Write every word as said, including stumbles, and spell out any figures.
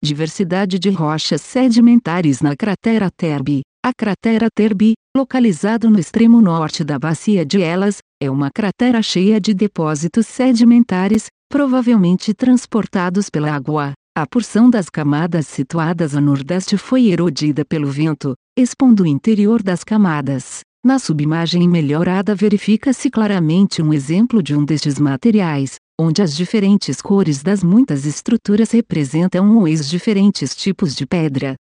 diversidade de rochas sedimentares na cratera Terbi. A cratera Terbi, localizado no extremo norte da bacia de Elas, é uma cratera cheia de depósitos sedimentares, provavelmente transportados pela água. A porção das camadas situadas a nordeste foi erodida pelo vento, expondo o interior das camadas. Na subimagem melhorada verifica-se claramente um exemplo de um destes materiais, onde as diferentes cores das muitas estruturas representam os diferentes tipos de pedra.